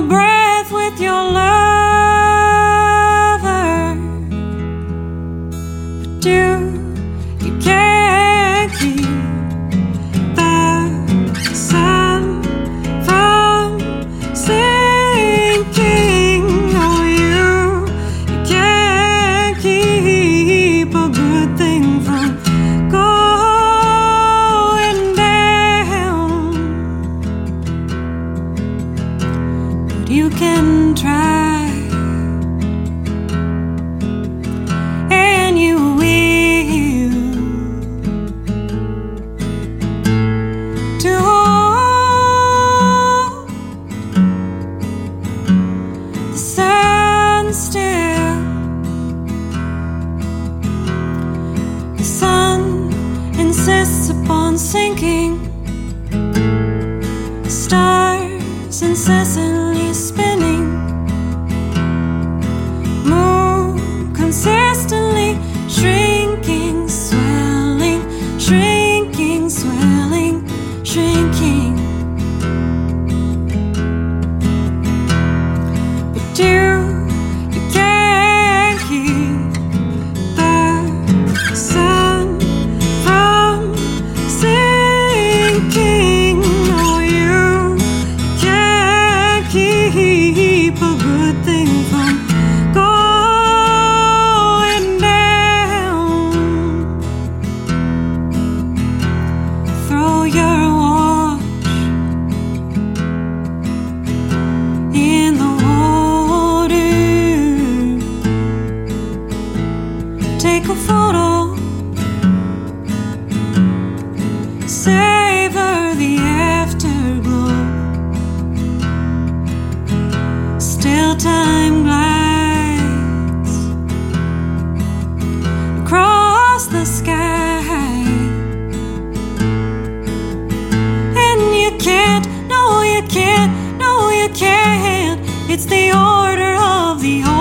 breath with your lover, but you can't keep the sun from sinking. Oh, you can't keep a good thing from going down, but you can try, and you will, to hold the sun still. The sun insists upon sinking, the stars incessantly spinning, moon consistently shrinking, swelling, shrinking, swelling, shrinking. But you can't keep the sun from sinking. Oh, you can't keep a good thing from going down. Throw your watch in the water, take a photo, savor the afterglow. Still time glides across the sky, and you can't, no you can't, no you can't. It's the order of the